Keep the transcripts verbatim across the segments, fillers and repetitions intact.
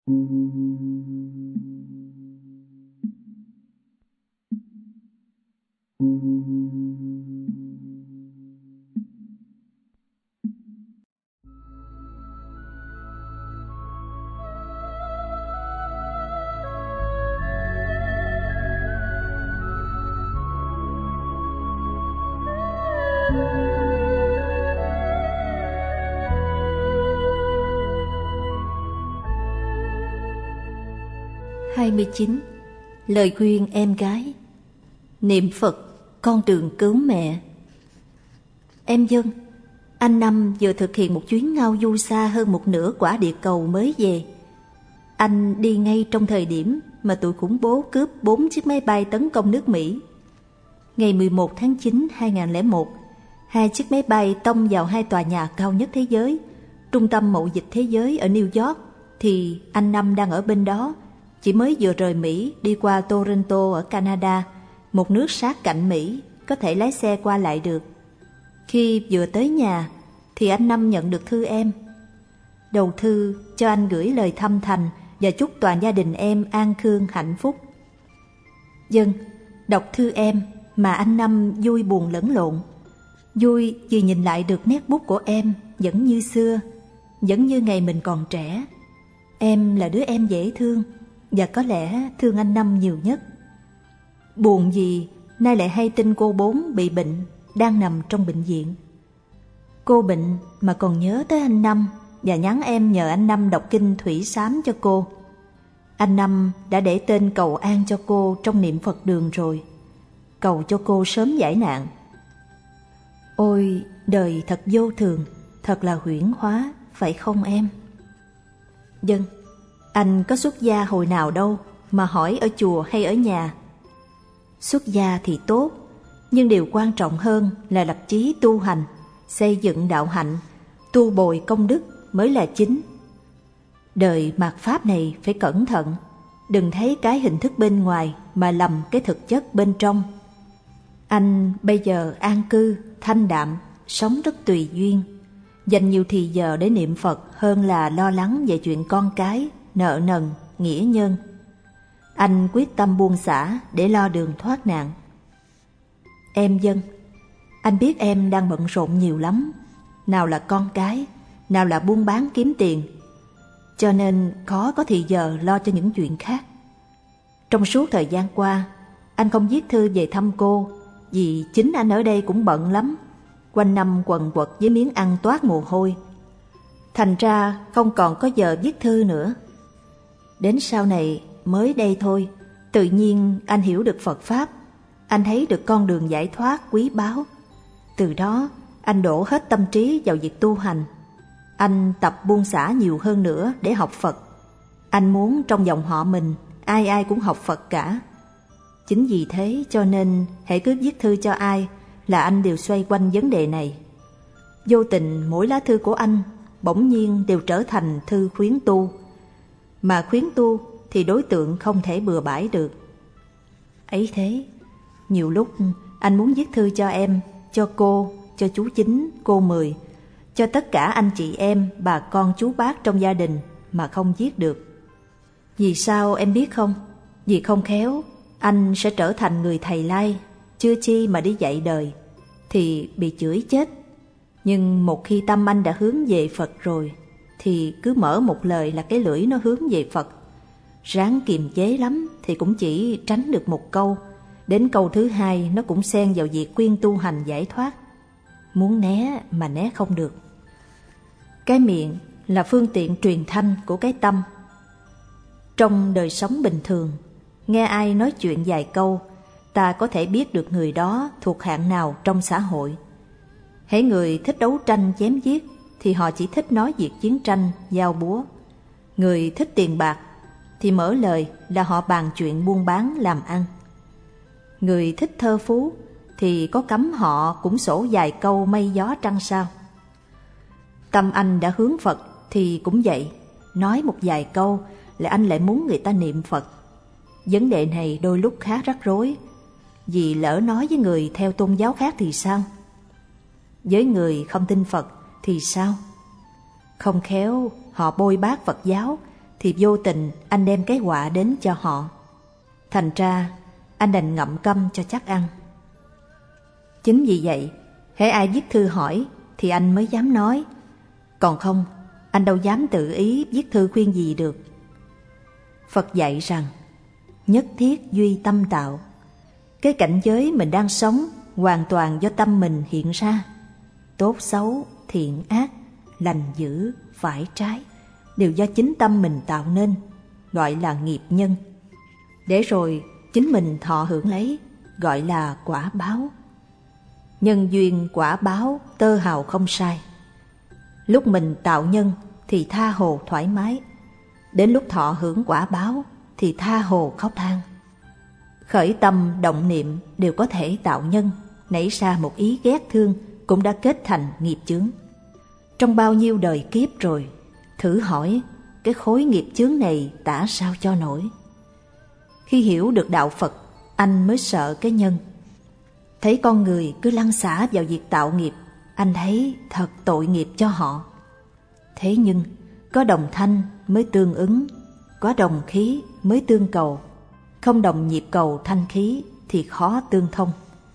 hai mươi chín. Lời khuyên em gái. Niệm Phật, con đường cứu mẹ. Em Dân, anh Năm vừa thực hiện một chuyến ngao du xa hơn một nửa quả địa cầu mới về. Anh đi ngay trong thời điểm mà tụi khủng bố cướp bốn chiếc máy bay tấn công nước Mỹ. Ngày mười một tháng chín năm hai nghìn không trăm lẻ một, hai chiếc máy bay tông vào hai tòa nhà cao nhất thế giới, trung tâm mậu dịch thế giới ở New York, thì anh Năm đang ở bên đó, chỉ mới vừa rời Mỹ đi qua Toronto ở Canada, một nước sát cạnh Mỹ, có thể lái xe qua lại được. Khi vừa tới nhà thì anh Năm nhận được thư em. Đầu thư cho anh gửi lời thăm thành và chúc toàn gia đình em an khương hạnh phúc. Dân, đọc thư em mà anh Năm vui buồn lẫn lộn. Vui vì nhìn lại được nét bút của em vẫn như xưa, vẫn như ngày mình còn trẻ. Em là đứa em dễ thương và có lẽ thương anh Năm nhiều nhất. Buồn vì nay lại hay tin cô Bốn bị bệnh, đang nằm trong bệnh viện. Cô bệnh mà còn nhớ tới anh Năm và nhắn em nhờ anh Năm đọc kinh Thủy Sám cho cô. Anh Năm đã để tên cầu an cho cô trong niệm Phật đường rồi, cầu cho cô sớm giải nạn. Ôi, đời thật vô thường, thật là huyễn hóa, phải không em? Dân, anh có xuất gia hồi nào đâu mà hỏi ở chùa hay ở nhà. Xuất gia thì tốt, nhưng điều quan trọng hơn là lập chí tu hành, xây dựng đạo hạnh, tu bồi công đức mới là chính. Đời mạt Pháp này phải cẩn thận, đừng thấy cái hình thức bên ngoài mà lầm cái thực chất bên trong. Anh bây giờ an cư, thanh đạm, sống rất tùy duyên, dành nhiều thì giờ để niệm Phật hơn là lo lắng về chuyện con cái, nợ nần, nghĩa nhân. Anh quyết tâm buông xả để lo đường thoát nạn. Em Dân, anh biết em đang bận rộn nhiều lắm, nào là con cái, nào là buôn bán kiếm tiền, cho nên khó có thì giờ lo cho những chuyện khác. Trong suốt thời gian qua, anh không viết thư về thăm cô, vì chính anh ở đây cũng bận lắm, quanh năm quần quật với miếng ăn toát mồ hôi. Thành ra không còn có giờ viết thư nữa. Đến sau này mới đây thôi, tự nhiên anh hiểu được Phật Pháp, anh thấy được con đường giải thoát quý báu. Từ đó anh đổ hết tâm trí vào việc tu hành. Anh tập buông xả nhiều hơn nữa để học Phật. Anh muốn trong dòng họ mình ai ai cũng học Phật cả. Chính vì thế cho nên hễ cứ viết thư cho ai là anh đều xoay quanh vấn đề này. Vô tình mỗi lá thư của anh bỗng nhiên đều trở thành thư khuyến tu. Mà khuyến tu thì đối tượng không thể bừa bãi được. Ấy thế, nhiều lúc anh muốn viết thư cho em, cho cô, cho chú Chính, cô Mười, cho tất cả anh chị em, bà con chú bác trong gia đình mà không viết được. Vì sao em biết không? Vì không khéo anh sẽ trở thành người thầy lai, chưa chi mà đi dạy đời, thì bị chửi chết. Nhưng một khi tâm anh đã hướng về Phật rồi, thì cứ mở một lời là cái lưỡi nó hướng về Phật. Ráng kiềm chế lắm thì cũng chỉ tránh được một câu, đến câu thứ hai nó cũng xen vào việc khuyên tu hành giải thoát. Muốn né mà né không được. Cái miệng là phương tiện truyền thanh của cái tâm. Trong đời sống bình thường, nghe ai nói chuyện vài câu, ta có thể biết được người đó thuộc hạng nào trong xã hội. Hễ người thích đấu tranh chém giết thì họ chỉ thích nói việc chiến tranh, giao búa. Người thích tiền bạc thì mở lời là họ bàn chuyện buôn bán làm ăn. Người thích thơ phú thì có cấm họ cũng sổ vài câu mây gió trăng sao. Tâm anh đã hướng Phật thì cũng vậy, nói một vài câu là anh lại muốn người ta niệm Phật. Vấn đề này đôi lúc khá rắc rối, vì lỡ nói với người theo tôn giáo khác thì sao? Với người không tin Phật thì sao? Không khéo họ bôi bác Phật giáo thì vô tình anh đem cái họa đến cho họ. Thành ra anh đành ngậm câm cho chắc ăn. Chính vì vậy, hễ ai viết thư hỏi thì anh mới dám nói, còn không anh đâu dám tự ý viết thư khuyên gì được. Phật dạy rằng nhất thiết duy tâm tạo. Cái cảnh giới mình đang sống hoàn toàn do tâm mình hiện ra. Tốt xấu, thiện ác, lành dữ, phải trái đều do chính tâm mình tạo nên, gọi là nghiệp nhân. Để rồi chính mình thọ hưởng lấy, gọi là quả báo. Nhân duyên quả báo tơ hào không sai. Lúc mình tạo nhân thì tha hồ thoải mái, đến lúc thọ hưởng quả báo thì tha hồ khóc than. Khởi tâm động niệm đều có thể tạo nhân, nảy ra một ý ghét thương cũng đã kết thành nghiệp chướng. Trong bao nhiêu đời kiếp rồi, thử hỏi cái khối nghiệp chướng này tả sao cho nổi. Khi hiểu được đạo Phật, anh mới sợ cái nhân. Thấy con người cứ lăn xả vào việc tạo nghiệp, anh thấy thật tội nghiệp cho họ. Thế nhưng có đồng thanh mới tương ứng, có đồng khí mới tương cầu. Không đồng nhịp cầu thanh khí thì khó tương thông.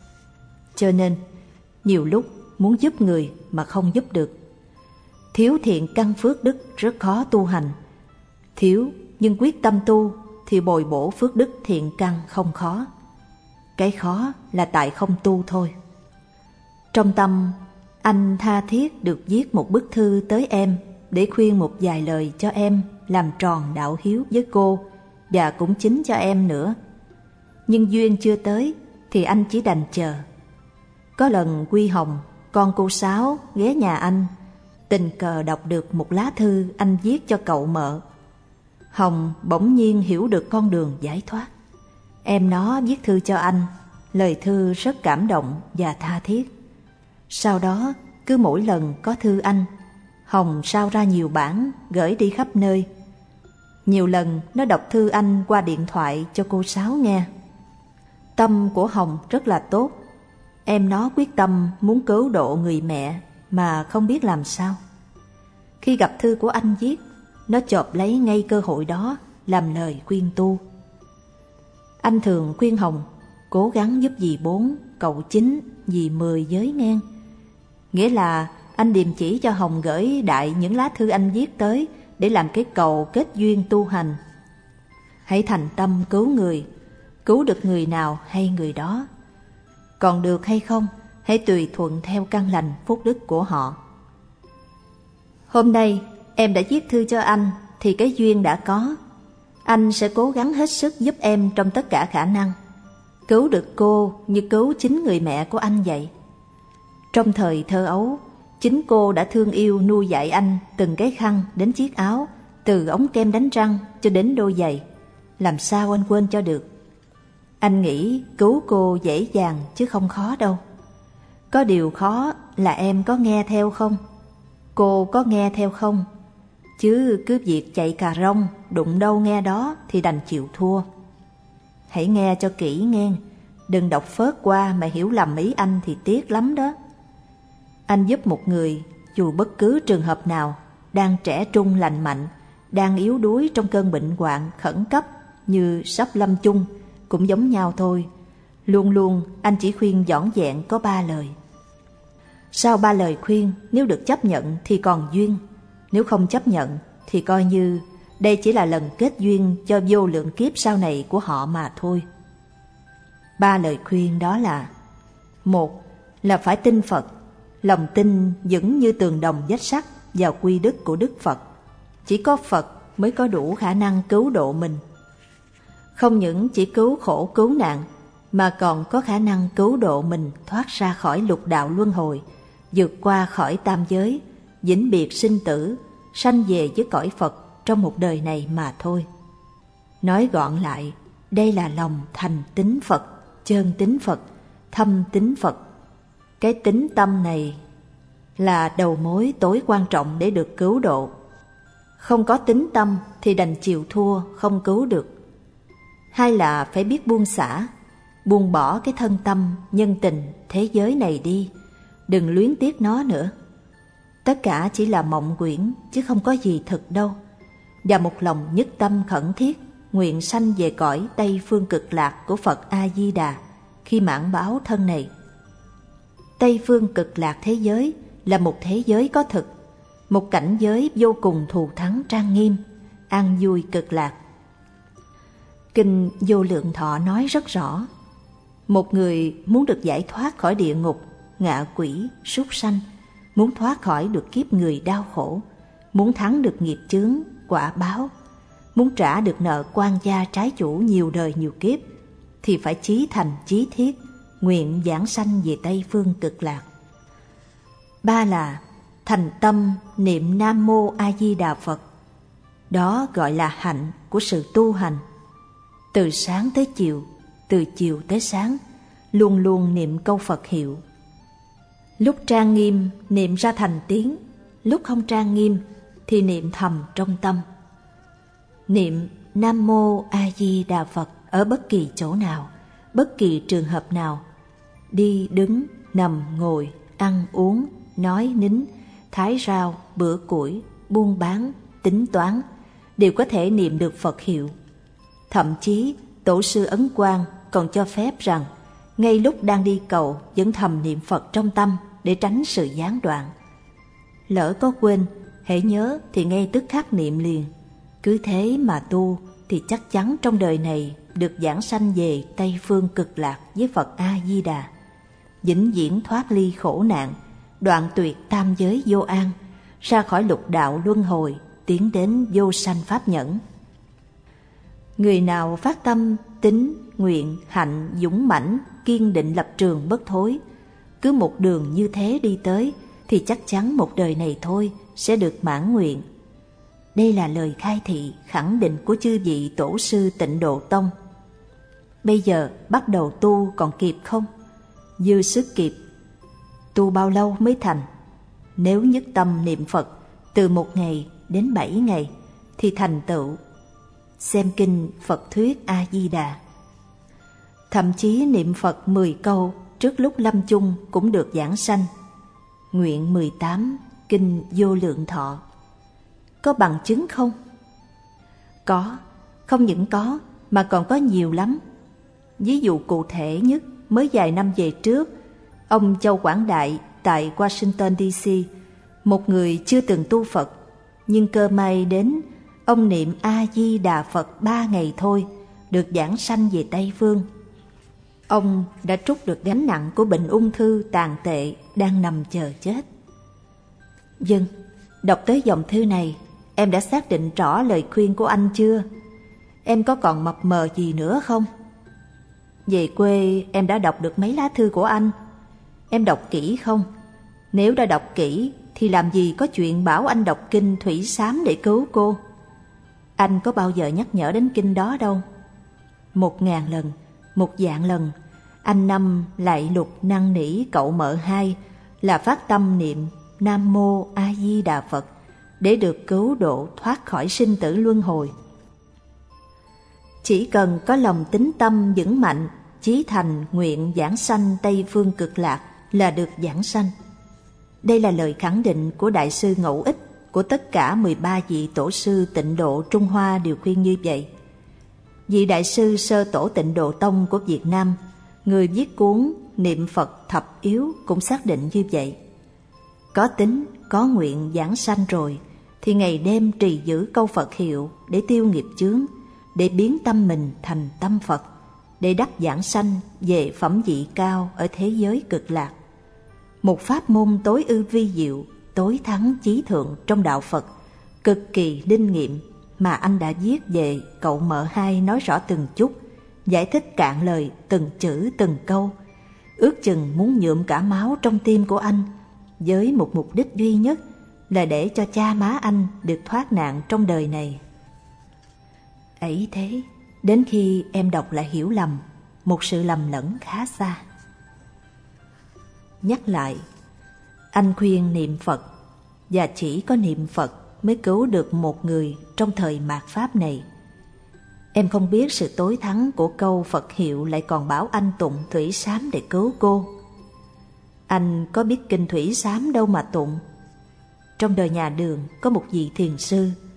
Cho nên nhiều lúc muốn giúp người mà không giúp được. Thiếu thiện căn phước đức rất khó tu hành. Thiếu nhưng quyết tâm tu thì bồi bổ phước đức thiện căn không khó. Cái khó là tại không tu thôi. Trong tâm, anh tha thiết được viết một bức thư tới em để khuyên một vài lời cho em làm tròn đạo hiếu với cô và cũng chính cho em nữa. Nhưng duyên chưa tới thì anh chỉ đành chờ. Có lần Quy Hồng, con cô Sáu, ghé nhà anh, tình cờ đọc được một lá thư anh viết cho cậu mợ. Hồng bỗng nhiên hiểu được con đường giải thoát. Em nó viết thư cho anh, lời thư rất cảm động và tha thiết. Sau đó, cứ mỗi lần có thư anh, Hồng sao ra nhiều bản gửi đi khắp nơi. Nhiều lần nó đọc thư anh qua điện thoại cho cô Sáu nghe. Tâm của Hồng rất là tốt. Em nó quyết tâm muốn cứu độ người mẹ mà không biết làm sao. Khi gặp thư của anh viết, nó chộp lấy ngay cơ hội đó làm lời khuyên tu. Anh thường khuyên Hồng cố gắng giúp dì bốn, cậu chín, dì mười giới ngang. Nghĩa là anh điềm chỉ cho Hồng gửi đại những lá thư anh viết tới để làm cái cầu kết duyên tu hành. Hãy thành tâm cứu người, cứu được người nào hay người đó. Còn được hay không, hãy tùy thuận theo căn lành phúc đức của họ. Hôm nay em đã viết thư cho anh thì cái duyên đã có. Anh sẽ cố gắng hết sức giúp em trong tất cả khả năng, cứu được cô như cứu chính người mẹ của anh vậy. Trong thời thơ ấu, chính cô đã thương yêu nuôi dạy anh từng cái khăn đến chiếc áo, từ ống kem đánh răng cho đến đôi giày. Làm sao anh quên cho được. Anh nghĩ cứu cô dễ dàng chứ không khó đâu. Có điều khó là em có nghe theo không? Cô có nghe theo không? Chứ cứ việc chạy cà rông, đụng đâu nghe đó thì đành chịu thua. Hãy nghe cho kỹ nghe, đừng đọc phớt qua mà hiểu lầm ý anh thì tiếc lắm đó. Anh giúp một người, dù bất cứ trường hợp nào, đang trẻ trung lành mạnh, đang yếu đuối trong cơn bệnh hoạn khẩn cấp như sắp lâm chung, cũng giống nhau thôi. Luôn luôn anh chỉ khuyên dõn dẹn có ba lời. Sau ba lời khuyên, nếu được chấp nhận thì còn duyên, nếu không chấp nhận thì coi như đây chỉ là lần kết duyên cho vô lượng kiếp sau này của họ mà thôi. Ba lời khuyên đó là: một là phải tin Phật, lòng tin vững như tường đồng vách sắt vào quy đức của Đức Phật. Chỉ có Phật mới có đủ khả năng cứu độ mình. Không những chỉ cứu khổ cứu nạn, mà còn có khả năng cứu độ mình thoát ra khỏi lục đạo luân hồi, vượt qua khỏi tam giới, vĩnh biệt sinh tử, sanh về với cõi Phật trong một đời này mà thôi. Nói gọn lại, đây là lòng thành tín Phật, chân tín Phật, thâm tín Phật. Cái tín tâm này là đầu mối tối quan trọng để được cứu độ. Không có tín tâm thì đành chịu thua, không cứu được. Hai là phải biết buông xả, buông bỏ cái thân tâm, nhân tình, thế giới này đi, đừng luyến tiếc nó nữa. Tất cả chỉ là mộng quyển chứ không có gì thực đâu. và một lòng nhất tâm khẩn thiết nguyện sanh về cõi Tây Phương Cực Lạc của Phật A-di-đà khi mãn báo thân này. Tây Phương Cực Lạc thế giới là một thế giới có thực, một cảnh giới vô cùng thù thắng trang nghiêm, an vui cực lạc. Kinh Vô Lượng Thọ nói rất rõ, một người muốn được giải thoát khỏi địa ngục, ngạ quỷ, súc sanh, muốn thoát khỏi được kiếp người đau khổ, muốn thắng được nghiệp chướng, quả báo, muốn trả được nợ quan gia trái chủ nhiều đời nhiều kiếp, thì phải chí thành chí thiết, nguyện giảng sanh về Tây Phương Cực Lạc. Ba là thành tâm niệm Nam Mô A Di Đà Phật. Đó gọi là hạnh của sự tu hành. Từ sáng tới chiều, từ chiều tới sáng, luôn luôn niệm câu Phật hiệu. Lúc trang nghiêm niệm ra thành tiếng, lúc không trang nghiêm thì niệm thầm trong tâm. Niệm Nam Mô A Di Đà Phật ở bất kỳ chỗ nào, bất kỳ trường hợp nào, đi đứng, nằm, ngồi, ăn uống, nói nín, thái rau, bữa củi, buôn bán, tính toán, đều có thể niệm được Phật hiệu. Thậm chí Tổ sư Ấn Quang còn cho phép rằng ngay lúc đang đi cầu vẫn thầm niệm Phật trong tâm để tránh sự gián đoạn. Lỡ có quên, hễ nhớ thì ngay tức khắc niệm liền. Cứ thế mà tu thì chắc chắn trong đời này được giảng sanh về Tây Phương Cực Lạc với Phật A-di-đà, vĩnh viễn thoát ly khổ nạn, đoạn tuyệt tam giới vô an, ra khỏi lục đạo luân hồi, tiến đến vô sanh pháp nhẫn. Người nào phát tâm, tín, nguyện, hạnh, dũng mãnh, kiên định lập trường bất thối, cứ một đường như thế đi tới thì chắc chắn một đời này thôi sẽ được mãn nguyện. Đây là lời khai thị khẳng định của chư vị tổ sư Tịnh Độ Tông. Bây giờ bắt đầu tu còn kịp không? Dư sức kịp. Tu bao lâu mới thành? Nếu nhất tâm niệm Phật từ một ngày đến bảy ngày thì thành tựu. Xem kinh Phật thuyết A-di-đà. Thậm chí niệm Phật mười câu trước lúc lâm chung cũng được giảng sanh. Nguyện mười tám, kinh Vô Lượng Thọ. Có bằng chứng không? Có, không những có mà còn có nhiều lắm. Ví dụ cụ thể nhất, mới vài năm về trước, ông Châu Quảng Đại tại Washington D C, một người chưa từng tu Phật, nhưng cơ may đến, ông niệm A-di-đà Phật ba ngày thôi, được giảng sanh về Tây Phương. Ông đã trút được gánh nặng của bệnh ung thư tàn tệ đang nằm chờ chết. Vâng, đọc tới dòng thư này, em đã xác định rõ lời khuyên của anh chưa? Em có còn mập mờ gì nữa không? Về quê em đã đọc được mấy lá thư của anh? Em đọc kỹ không? Nếu đã đọc kỹ thì làm gì có chuyện bảo anh đọc kinh Thủy Sám để cứu cô? Anh có bao giờ nhắc nhở đến kinh đó đâu. Một ngàn lần, một vạn lần, anh Năm lại lục năn nỉ cậu mợ hai là phát tâm niệm Nam Mô A Di Đà Phật để được cứu độ thoát khỏi sinh tử luân hồi. Chỉ cần có lòng tín tâm vững mạnh, chí thành nguyện giảng sanh Tây Phương Cực Lạc là được giảng sanh. Đây là lời khẳng định của Đại sư Ngẫu Ích, của tất cả mười ba vị tổ sư Tịnh Độ Trung Hoa đều khuyên như vậy. Vị Đại sư Sơ Tổ Tịnh Độ Tông của Việt Nam, người viết cuốn Niệm Phật Thập Yếu cũng xác định như vậy. Có tín, có nguyện giảng sanh rồi, thì ngày đêm trì giữ câu Phật hiệu để tiêu nghiệp chướng, để biến tâm mình thành tâm Phật, để đắc giảng sanh về phẩm vị cao ở thế giới cực lạc. Một pháp môn tối ư vi diệu, tối thắng chí thượng trong đạo Phật, cực kỳ linh nghiệm mà anh đã viết về cậu mợ hai nói rõ từng chút, giải thích cạn lời từng chữ từng câu, ước chừng muốn nhuộm cả máu trong tim của anh, với một mục đích duy nhất là để cho cha má anh được thoát nạn trong đời này. Ấy thế, đến khi em đọc lại hiểu lầm, một sự lầm lẫn khá xa. Nhắc lại, anh khuyên niệm Phật, và chỉ có niệm Phật mới cứu được một người trong thời mạt Pháp này. Em không biết sự tối thắng của câu Phật hiệu lại còn bảo anh tụng Thủy Sám để cứu cô. Anh có biết kinh Thủy Sám đâu mà tụng. Trong đời nhà Đường có một vị thiền sư,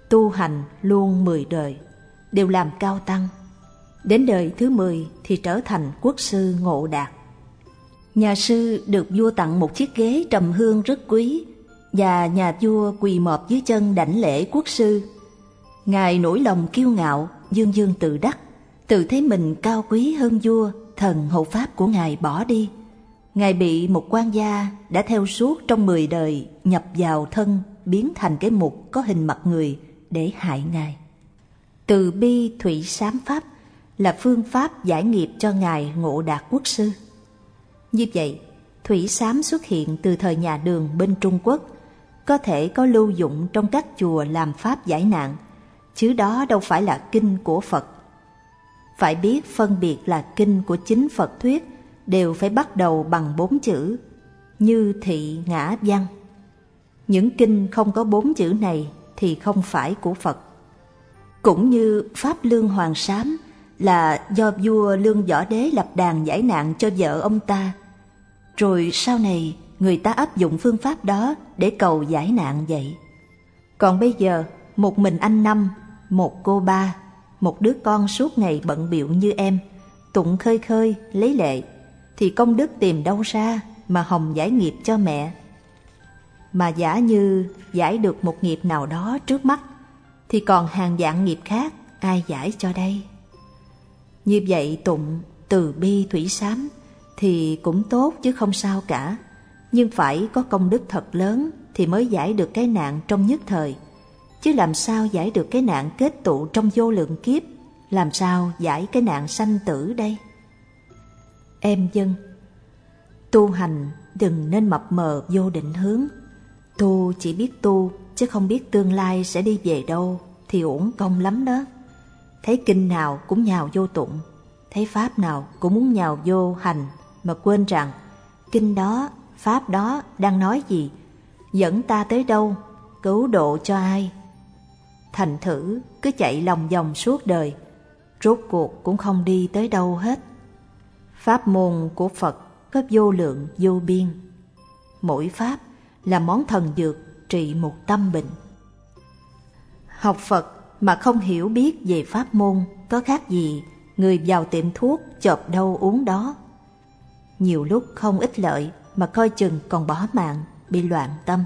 tu hành luôn mười đời, đều làm cao tăng. Đến đời thứ mười thì trở thành quốc sư Ngộ Đạt. Nhà sư được vua tặng một chiếc ghế trầm hương rất quý, và nhà vua quỳ mọp dưới chân đảnh lễ quốc sư. Ngài nổi lòng kiêu ngạo, dương dương tự đắc, tự thấy mình cao quý hơn vua, thần hộ pháp của Ngài bỏ đi. Ngài bị một quan gia đã theo suốt trong mười đời nhập vào thân, biến thành cái mục có hình mặt người để hại Ngài. Từ bi thủy sám pháp là phương pháp giải nghiệp cho Ngài Ngộ Đạt quốc sư. Như vậy, thủy sám xuất hiện từ thời nhà Đường bên Trung Quốc, có thể có lưu dụng trong các chùa làm pháp giải nạn, chứ đó đâu phải là kinh của Phật. Phải biết phân biệt là kinh của chính Phật thuyết đều phải bắt đầu bằng bốn chữ như thị ngã văn. Những kinh không có bốn chữ này thì không phải của Phật. Cũng như pháp lương hoàng sám là do vua Lương Võ Đế lập đàn giải nạn cho vợ ông ta, rồi sau này người ta áp dụng phương pháp đó để cầu giải nạn vậy. Còn bây giờ một mình anh Năm, một cô Ba, một đứa con suốt ngày bận bịu như em, tụng khơi khơi lấy lệ, thì công đức tìm đâu ra mà hồng giải nghiệp cho mẹ. Mà giả như giải được một nghiệp nào đó trước mắt, thì còn hàng vạn nghiệp khác ai giải cho đây? Như vậy tụng từ bi thủy sám thì cũng tốt chứ không sao cả, nhưng phải có công đức thật lớn thì mới giải được cái nạn trong nhất thời, chứ làm sao giải được cái nạn kết tụ trong vô lượng kiếp, làm sao giải cái nạn sanh tử đây? Em dân, tu hành đừng nên mập mờ vô định hướng. Tu chỉ biết tu chứ không biết tương lai sẽ đi về đâu thì uổng công lắm đó. Thấy kinh nào cũng nhào vô tụng, thấy pháp nào cũng muốn nhào vô hành, mà quên rằng kinh đó, pháp đó đang nói gì, dẫn ta tới đâu, cứu độ cho ai. Thành thử cứ chạy lòng vòng suốt đời, rốt cuộc cũng không đi tới đâu hết. Pháp môn của Phật có vô lượng vô biên, mỗi pháp là món thần dược trị một tâm bệnh. Học Phật mà không hiểu biết về pháp môn có khác gì người vào tiệm thuốc chộp đâu uống đó. Nhiều lúc không ích lợi mà coi chừng còn bỏ mạng, bị loạn tâm.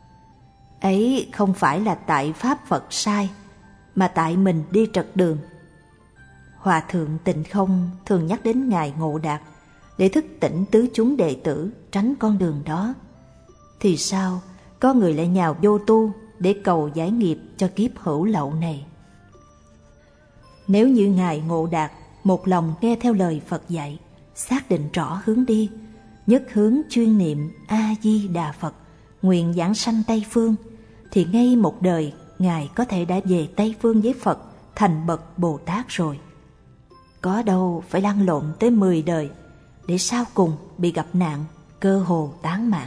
Ấy không phải là tại pháp Phật sai, mà tại mình đi trật đường. Hòa thượng Tịnh Không thường nhắc đến Ngài Ngộ Đạt để thức tỉnh tứ chúng đệ tử tránh con đường đó. Thì sao có người lại nhào vô tu để cầu giải nghiệp cho kiếp hữu lậu này? Nếu như Ngài Ngộ Đạt một lòng nghe theo lời Phật dạy, xác định rõ hướng đi, nhất hướng chuyên niệm A-di-đà Phật, nguyện giảng sanh Tây Phương, thì ngay một đời Ngài có thể đã về Tây Phương với Phật thành bậc Bồ Tát rồi. Có đâu phải lăn lộn tới mười đời để sau cùng bị gặp nạn, cơ hồ tán mạng.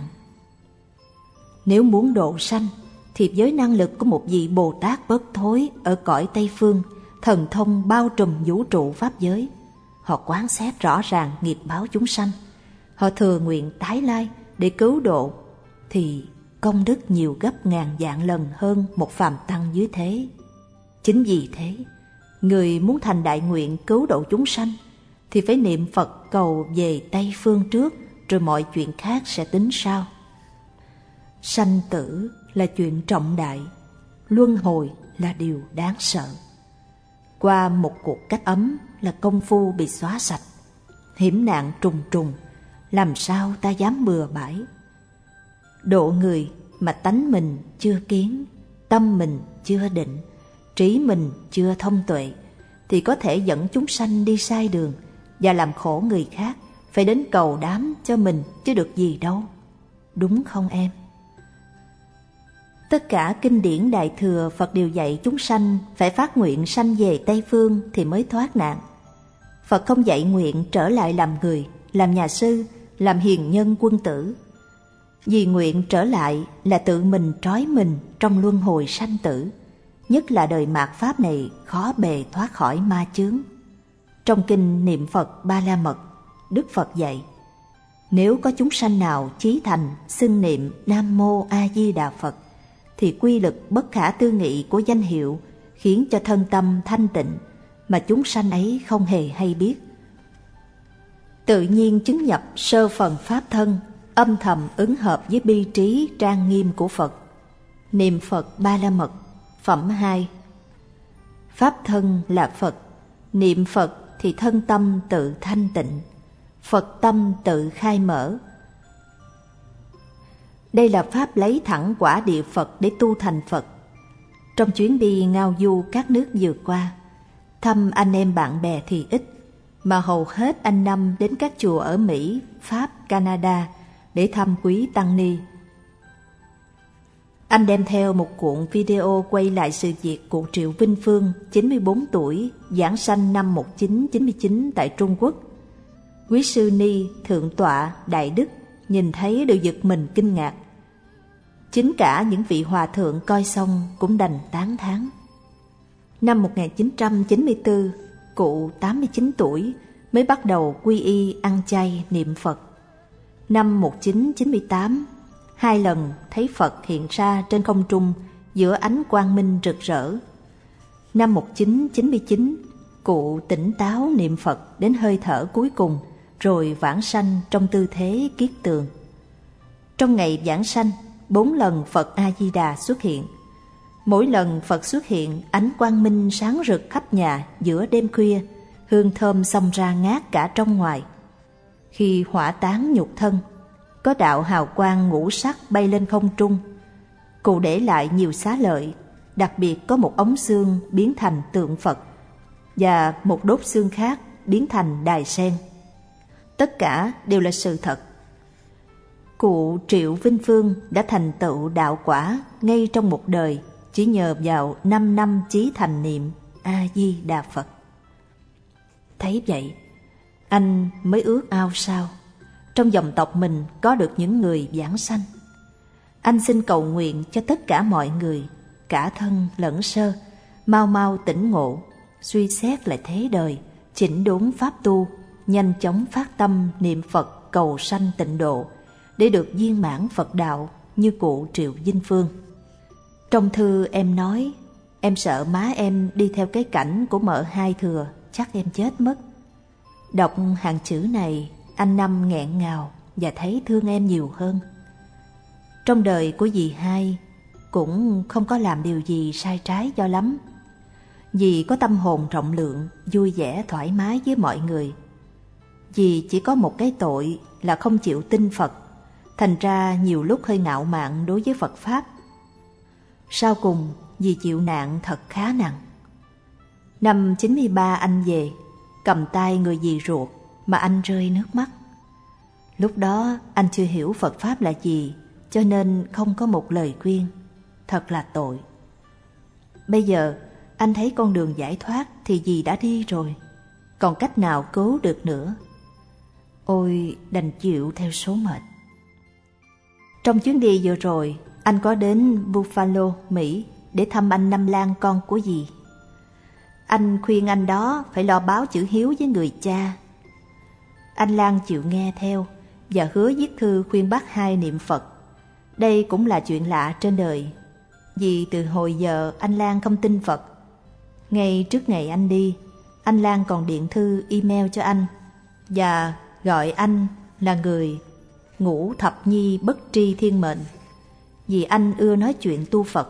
Nếu muốn độ sanh thì với năng lực của một vị Bồ Tát bất thối ở cõi Tây Phương, thần thông bao trùm vũ trụ pháp giới, họ quán xét rõ ràng nghiệp báo chúng sanh, họ thừa nguyện tái lai để cứu độ, thì công đức nhiều gấp ngàn vạn lần hơn một phàm tăng dưới thế. Chính vì thế, người muốn thành đại nguyện cứu độ chúng sanh thì phải niệm Phật cầu về Tây Phương trước, rồi mọi chuyện khác sẽ tính sau. Sanh tử là chuyện trọng đại, luân hồi là điều đáng sợ. Qua một cuộc cách ấm là công phu bị xóa sạch, hiểm nạn trùng trùng, làm sao ta dám bừa bãi. Độ người mà tánh mình chưa kiến, tâm mình chưa định, trí mình chưa thông tuệ, thì có thể dẫn chúng sanh đi sai đường và làm khổ người khác, phải đến cầu đám cho mình chứ được gì đâu. Đúng không em? Tất cả kinh điển Đại Thừa Phật đều dạy chúng sanh phải phát nguyện sanh về Tây Phương thì mới thoát nạn. Phật không dạy nguyện trở lại làm người, làm nhà sư, làm hiền nhân quân tử. Vì nguyện trở lại là tự mình trói mình trong luân hồi sanh tử, nhất là đời mạt Pháp này khó bề thoát khỏi ma chướng. Trong kinh niệm Phật Ba La Mật, Đức Phật dạy, nếu có chúng sanh nào chí thành xưng niệm Nam Mô A Di Đà Phật, thì quy lực bất khả tư nghị của danh hiệu khiến cho thân tâm thanh tịnh mà chúng sanh ấy không hề hay biết. Tự nhiên chứng nhập sơ phần pháp thân, âm thầm ứng hợp với bi trí trang nghiêm của Phật. Niệm Phật Ba La Mật. Phẩm hai. Pháp thân là Phật, niệm Phật thì thân tâm tự thanh tịnh, Phật tâm tự khai mở. Đây là pháp lấy thẳng quả địa Phật để tu thành Phật. Trong chuyến đi ngao du các nước vừa qua, thăm anh em bạn bè thì ít, mà hầu hết anh Năm đến các chùa ở Mỹ, Pháp, Canada để thăm quý tăng ni. Anh đem theo một cuộn video quay lại sự việc cụ Triệu Vinh Phương, chín mươi bốn tuổi, giảng sanh năm một nghìn chín trăm chín mươi chín tại Trung Quốc. Quý sư ni, thượng tọa, đại đức nhìn thấy đều giật mình kinh ngạc. Chính cả những vị hòa thượng coi xong cũng đành tán thán. Năm một nghìn chín trăm chín mươi tư, cụ tám mươi chín tuổi mới bắt đầu quy y ăn chay niệm Phật. Năm một nghìn chín trăm chín mươi tám, hai lần thấy Phật hiện ra trên không trung giữa ánh quang minh rực rỡ. Năm một nghìn chín trăm chín mươi chín, cụ tỉnh táo niệm Phật đến hơi thở cuối cùng, rồi vãng sanh trong tư thế kiết tường. Trong ngày vãng sanh, bốn lần Phật A-di-đà xuất hiện. Mỗi lần Phật xuất hiện, ánh quang minh sáng rực khắp nhà giữa đêm khuya, hương thơm xông ra ngát cả trong ngoài. Khi hỏa táng nhục thân, có đạo hào quang ngũ sắc bay lên không trung. Cụ để lại nhiều xá lợi, đặc biệt có một ống xương biến thành tượng Phật và một đốt xương khác biến thành đài sen. Tất cả đều là sự thật. Cụ Triệu Vinh Phương đã thành tựu đạo quả ngay trong một đời, chỉ nhờ vào năm năm chí thành niệm A-di-đà Phật. Thấy vậy, anh mới ước ao sao trong dòng tộc mình có được những người vãng sanh. Anh xin cầu nguyện cho tất cả mọi người, cả thân lẫn sơ, mau mau tỉnh ngộ, suy xét lại thế đời, chỉnh đốn pháp tu, nhanh chóng phát tâm niệm Phật cầu sanh tịnh độ, để được viên mãn Phật đạo như cụ Triệu Vinh Phương. Trong thư em nói, em sợ má em đi theo cái cảnh của mợ hai thừa, chắc em chết mất. Đọc hàng chữ này, anh Năm nghẹn ngào và thấy thương em nhiều hơn. Trong đời của dì hai cũng không có làm điều gì sai trái cho lắm. Dì có tâm hồn rộng lượng, vui vẻ thoải mái với mọi người. Dì chỉ có một cái tội là không chịu tin Phật, thành ra nhiều lúc hơi ngạo mạn đối với Phật Pháp. Sau cùng, dì chịu nạn thật khá nặng. Năm chín mươi ba anh về, cầm tay người dì ruột mà anh rơi nước mắt. Lúc đó anh chưa hiểu Phật Pháp là gì, cho nên không có một lời khuyên. Thật là tội. Bây giờ anh thấy con đường giải thoát thì dì đã đi rồi, còn cách nào cứu được nữa. Ôi, đành chịu theo số mệnh. Trong chuyến đi vừa rồi, anh có đến Buffalo, Mỹ để thăm anh Năm Lan con của dì. Anh khuyên anh đó phải lo báo chữ hiếu với người cha. Anh Lan chịu nghe theo và hứa viết thư khuyên bác hai niệm Phật. Đây cũng là chuyện lạ trên đời, vì từ hồi giờ anh Lan không tin Phật. Ngay trước ngày anh đi, anh Lan còn điện thư email cho anh và gọi anh là người ngũ thập nhi bất tri thiên mệnh, vì anh ưa nói chuyện tu Phật.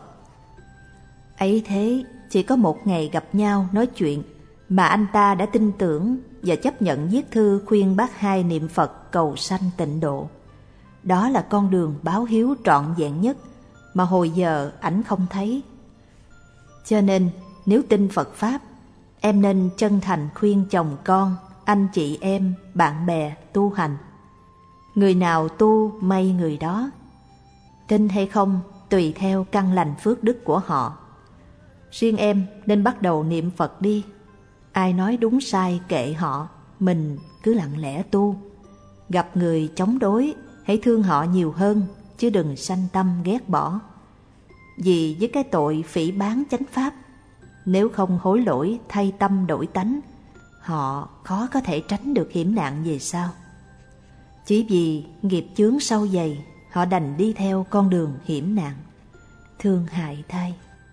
Ấy thế, chỉ có một ngày gặp nhau nói chuyện mà anh ta đã tin tưởng và chấp nhận viết thư khuyên bác hai niệm Phật cầu sanh tịnh độ. Đó là con đường báo hiếu trọn vẹn nhất mà hồi giờ ảnh không thấy. Cho nên nếu tin Phật Pháp, em nên chân thành khuyên chồng con, anh chị em, bạn bè tu hành. Người nào tu may người đó. Tin hay không tùy theo căn lành phước đức của họ. Riêng em nên bắt đầu niệm Phật đi. Ai nói đúng sai kệ họ, mình cứ lặng lẽ tu. Gặp người chống đối, hãy thương họ nhiều hơn, chứ đừng sanh tâm ghét bỏ. Vì với cái tội phỉ báng chánh pháp, nếu không hối lỗi thay tâm đổi tánh, họ khó có thể tránh được hiểm nạn về sau. Chỉ vì nghiệp chướng sâu dày, họ đành đi theo con đường hiểm nạn. thương hại thay.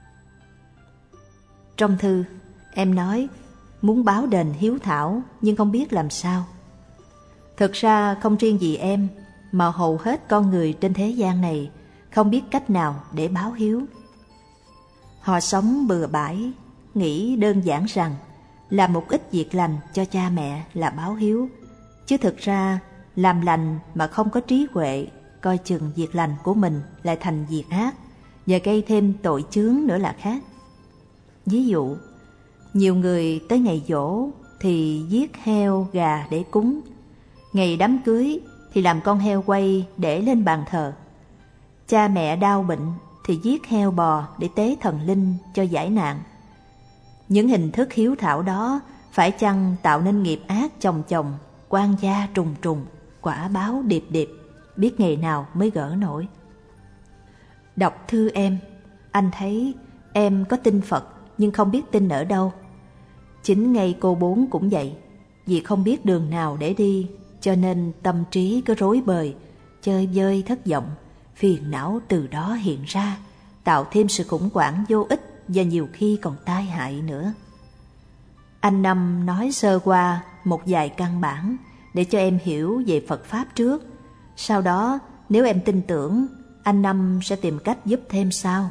Trong thư, em nói muốn báo đền hiếu thảo nhưng không biết làm sao. Thực ra không riêng gì em, mà hầu hết con người trên thế gian này không biết cách nào để báo hiếu. Họ sống bừa bãi, nghĩ đơn giản rằng làm một ít việc lành cho cha mẹ là báo hiếu, chứ thực ra làm lành mà không có trí huệ, coi chừng việc lành của mình lại thành việc ác và gây thêm tội chướng nữa là khác. Ví dụ, nhiều người tới ngày giỗ thì giết heo gà để cúng, ngày đám cưới thì làm con heo quay để lên bàn thờ, cha mẹ đau bệnh thì giết heo bò để tế thần linh cho giải nạn. Những hình thức hiếu thảo đó phải chăng tạo nên nghiệp ác chồng chồng, oan gia trùng trùng, quả báo điệp điệp, biết ngày nào mới gỡ nổi. Đọc thư em, anh thấy em có tin Phật nhưng không biết tin ở đâu. Chính ngay cô Bốn cũng vậy, vì không biết đường nào để đi, cho nên tâm trí cứ rối bời, chơi vơi thất vọng, phiền não từ đó hiện ra, tạo thêm sự khủng hoảng vô ích và nhiều khi còn tai hại nữa. Anh Năm nói sơ qua một vài căn bản để cho em hiểu về Phật Pháp trước. Sau đó nếu em tin tưởng, anh Năm sẽ tìm cách giúp thêm sau.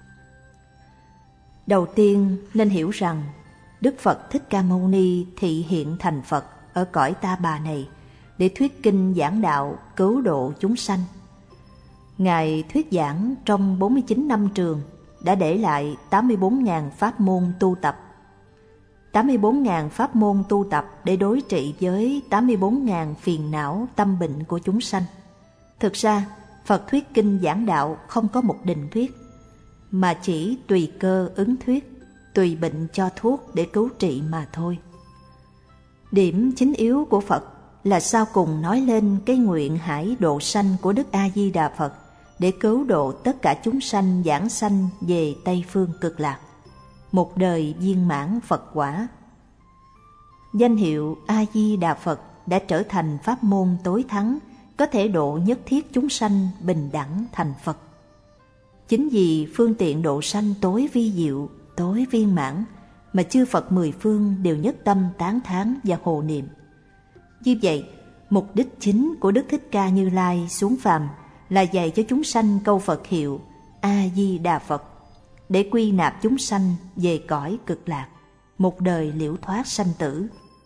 Đầu tiên nên hiểu rằng Đức Phật Thích Ca Mâu Ni thị hiện thành Phật ở cõi Ta Bà này để thuyết kinh giảng đạo cứu độ chúng sanh. Ngài thuyết giảng trong bốn mươi chín năm trường, đã để lại tám mươi bốn nghìn pháp môn tu tập. tám mươi bốn nghìn pháp môn tu tập để đối trị với tám mươi bốn nghìn phiền não tâm bệnh của chúng sanh. Thực ra, Phật thuyết kinh giảng đạo không có một định thuyết, mà chỉ tùy cơ ứng thuyết, tùy bệnh cho thuốc để cứu trị mà thôi. Điểm chính yếu của Phật là sau cùng nói lên cái nguyện hải độ sanh của Đức A-di-đà Phật để cứu độ tất cả chúng sanh giảng sanh về Tây Phương Cực Lạc, một đời viên mãn Phật quả. Danh hiệu A-di-đà Phật đã trở thành pháp môn tối thắng, có thể độ nhất thiết chúng sanh bình đẳng thành Phật. Chính vì phương tiện độ sanh tối vi diệu, tối viên mãn, mà chư Phật mười phương đều nhất tâm tán thán và hộ niệm. Như vậy, mục đích chính của Đức Thích Ca Như Lai xuống phàm là dạy cho chúng sanh câu Phật hiệu A-di-đà Phật, để quy nạp chúng sanh về cõi cực lạc, một đời liễu thoát sanh tử.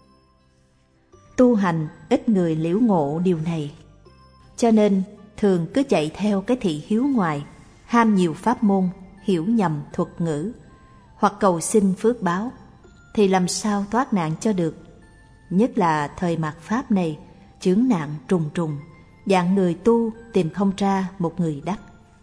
Tu hành ít người liễu ngộ điều này, cho nên thường cứ chạy theo cái thị hiếu ngoài, ham nhiều pháp môn, hiểu nhầm thuật ngữ, hoặc cầu xin phước báo, thì làm sao thoát nạn cho được. Nhất là thời mạt Pháp này, chướng nạn trùng trùng, dạng người tu tìm không ra một người đắc.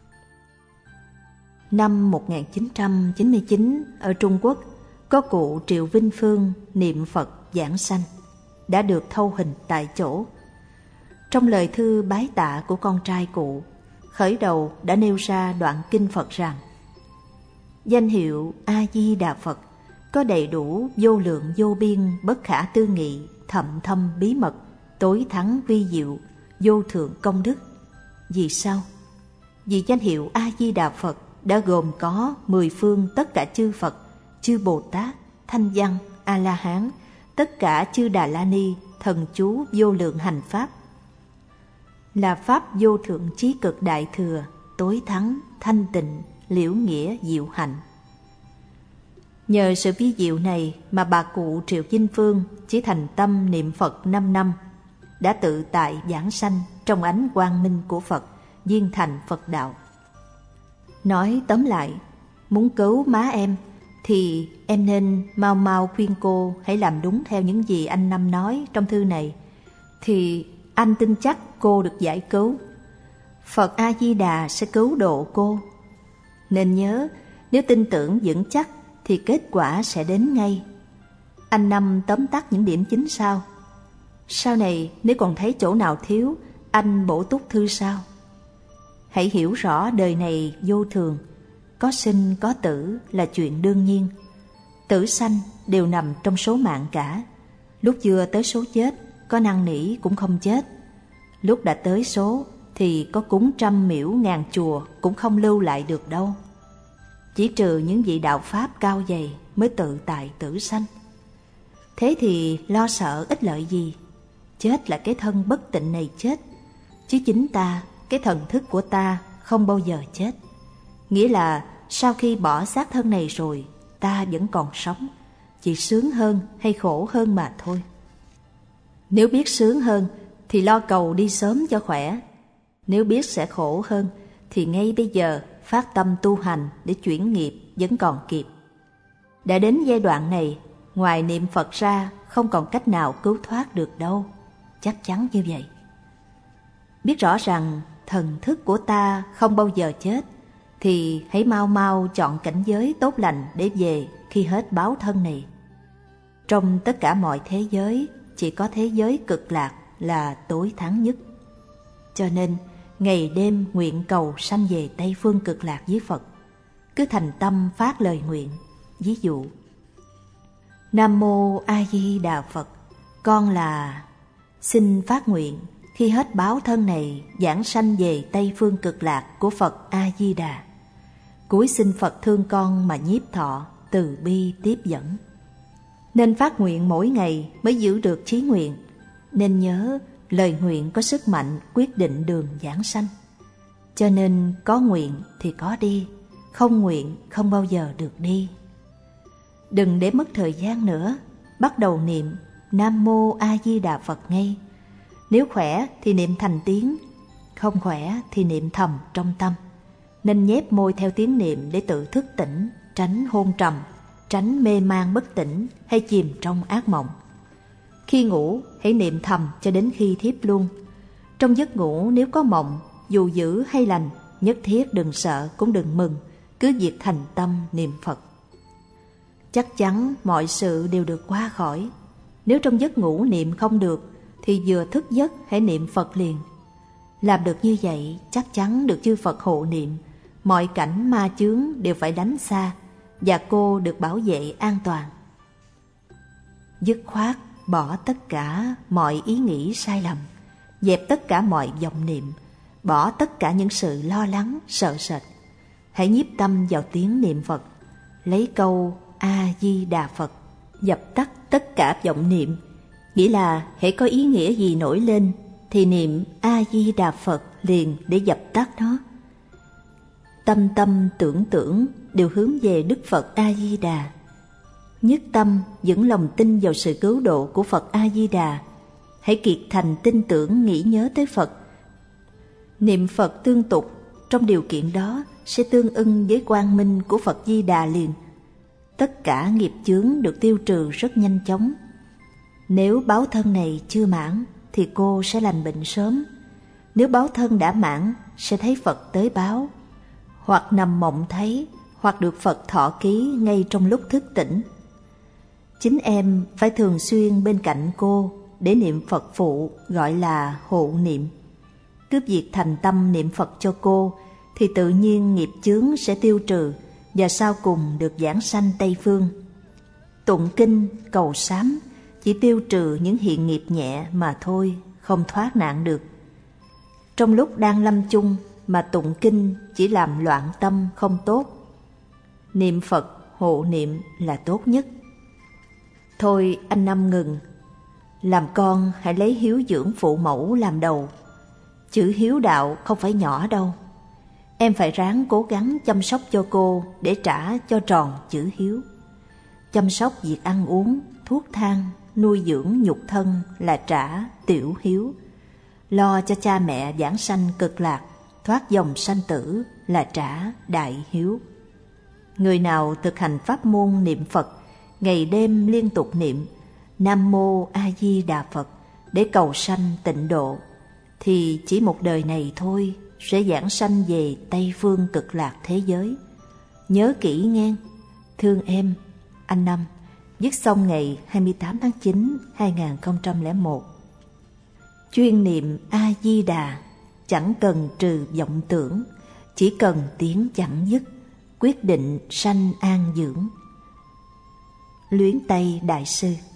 Năm một nghìn chín trăm chín mươi chín, ở Trung Quốc, có cụ Triệu Vinh Phương niệm Phật giảng sanh, đã được thâu hình tại chỗ. Trong lời thư bái tạ của con trai cụ, khởi đầu đã nêu ra đoạn kinh Phật rằng: danh hiệu A-di-đà Phật có đầy đủ vô lượng vô biên bất khả tư nghị, thậm thâm bí mật, tối thắng vi diệu, vô thượng công đức. Vì sao? Vì danh hiệu A-di-đà Phật đã gồm có mười phương tất cả chư Phật, chư Bồ Tát, Thanh Văn, A-la-hán, tất cả chư Đà La Ni, thần chú vô lượng hành pháp, là pháp vô thượng chí cực đại thừa, tối thắng, thanh tịnh, liễu nghĩa diệu hạnh. Nhờ sự vi diệu này mà bà cụ Triệu Vinh Phương chỉ thành tâm niệm Phật năm năm, đã tự tại giảng sanh trong ánh quang minh của Phật, viên thành Phật đạo. Nói tóm lại, muốn cứu má em thì em nên mau mau khuyên cô hãy làm đúng theo những gì anh Năm nói trong thư này, thì anh tin chắc cô được giải cứu. Phật A-di-đà sẽ cứu độ cô. Nên nhớ, nếu tin tưởng vững chắc thì kết quả sẽ đến ngay. Anh Năm tóm tắt những điểm chính sau. Sau này nếu còn thấy chỗ nào thiếu, anh bổ túc thư sau. Hãy hiểu rõ đời này vô thường, có sinh có tử là chuyện đương nhiên. Tử sanh đều nằm trong số mạng cả. Lúc vừa tới số chết, có năn nỉ cũng không chết. Lúc đã tới số thì có cúng trăm miễu ngàn chùa cũng không lưu lại được đâu. chỉ trừ những vị đạo pháp cao dày mới tự tại tử sanh. Thế thì lo sợ ích lợi gì? Chết là cái thân bất tịnh này chết, chứ chính ta, cái thần thức của ta không bao giờ chết. Nghĩa là sau khi bỏ xác thân này rồi, ta vẫn còn sống, chỉ sướng hơn hay khổ hơn mà thôi. Nếu biết sướng hơn thì lo cầu đi sớm cho khỏe. Nếu biết sẽ khổ hơn thì ngay bây giờ phát tâm tu hành để chuyển nghiệp vẫn còn kịp. Đã đến giai đoạn này, ngoài niệm Phật ra không còn cách nào cứu thoát được đâu, chắc chắn như vậy. Biết rõ rằng thần thức của ta không bao giờ chết, thì hãy mau mau chọn cảnh giới tốt lành để về khi hết báo thân này. Trong tất cả mọi thế giới, chỉ có thế giới cực lạc là tối thắng nhất. Cho nên, ngày đêm nguyện cầu sanh về Tây Phương cực lạc với Phật. Cứ thành tâm phát lời nguyện. Ví dụ: Nam Mô A Di Đà Phật, con là xin phát nguyện khi hết báo thân này giảng sanh về Tây Phương cực lạc của Phật A Di Đà. Cúi xin Phật thương con mà nhiếp thọ, từ bi tiếp dẫn. Nên phát nguyện mỗi ngày mới giữ được chí nguyện. Nên nhớ lời nguyện có sức mạnh quyết định đường giảng sanh. Cho nên có nguyện thì có đi, không nguyện không bao giờ được đi. Đừng để mất thời gian nữa, bắt đầu niệm Nam Mô A Di Đà Phật ngay. Nếu khỏe thì niệm thành tiếng, không khỏe thì niệm thầm trong tâm. Nên nhép môi theo tiếng niệm để tự thức tỉnh, tránh hôn trầm, tránh mê man bất tỉnh hay chìm trong ác mộng. Khi ngủ hãy niệm thầm cho đến khi thiếp luôn. Trong giấc ngủ nếu có mộng, dù dữ hay lành, nhất thiết đừng sợ cũng đừng mừng, cứ việc thành tâm niệm Phật. Chắc chắn mọi sự đều được qua khỏi. Nếu trong giấc ngủ niệm không được thì vừa thức giấc hãy niệm Phật liền. Làm được như vậy chắc chắn được chư Phật hộ niệm, mọi cảnh ma chướng đều phải đánh xa và cô được bảo vệ an toàn. Dứt khoát bỏ tất cả mọi ý nghĩ sai lầm, dẹp tất cả mọi vọng niệm, bỏ tất cả những sự lo lắng, sợ sệt. Hãy nhiếp tâm vào tiếng niệm Phật, lấy câu A-di-đà Phật dập tắt tất cả vọng niệm. Nghĩa là hễ có ý nghĩa gì nổi lên thì niệm A-di-đà Phật liền để dập tắt nó. Tâm tâm tưởng tưởng đều hướng về Đức Phật A-di-đà. Nhất tâm vững lòng tin vào sự cứu độ của Phật A-di-đà. Hãy kiệt thành tin tưởng nghĩ nhớ tới Phật. Niệm Phật tương tục, trong điều kiện đó sẽ tương ưng với quang minh của Phật Di Đà liền. Tất cả nghiệp chướng được tiêu trừ rất nhanh chóng. Nếu báo thân này chưa mãn thì cô sẽ lành bệnh sớm. Nếu báo thân đã mãn sẽ thấy Phật tới báo, hoặc nằm mộng thấy, hoặc được Phật thọ ký ngay trong lúc thức tỉnh. Chính em phải thường xuyên bên cạnh cô để niệm Phật phụ, gọi là hộ niệm. Cứ việc thành tâm niệm Phật cho cô thì tự nhiên nghiệp chướng sẽ tiêu trừ và sau cùng được giảng sanh Tây Phương. Tụng kinh cầu sám chỉ tiêu trừ những hiện nghiệp nhẹ mà thôi, không thoát nạn được. Trong lúc đang lâm chung mà tụng kinh chỉ làm loạn tâm không tốt. Niệm Phật hộ niệm là tốt nhất. Thôi anh Năm ngừng. Làm con hãy lấy hiếu dưỡng phụ mẫu làm đầu. Chữ hiếu đạo không phải nhỏ đâu. Em phải ráng cố gắng chăm sóc cho cô để trả cho tròn chữ hiếu. Chăm sóc việc ăn uống, thuốc thang, nuôi dưỡng nhục thân là trả tiểu hiếu. Lo cho cha mẹ giảng sanh cực lạc, thoát dòng sanh tử là trả đại hiếu. Người nào thực hành pháp môn niệm Phật, ngày đêm liên tục niệm Nam Mô A Di Đà Phật để cầu sanh tịnh độ, thì chỉ một đời này thôi sẽ giảng sanh về Tây Phương cực lạc thế giới. Nhớ kỹ nghe. Thương em, anh Năm. Viết xong ngày hai mươi tám tháng chín năm hai nghìn không trăm lẻ một. Chuyên niệm A Di Đà, chẳng cần trừ vọng tưởng, chỉ cần tiếng chẳng dứt, quyết định sanh an dưỡng. Luyến Tây Đại Sư.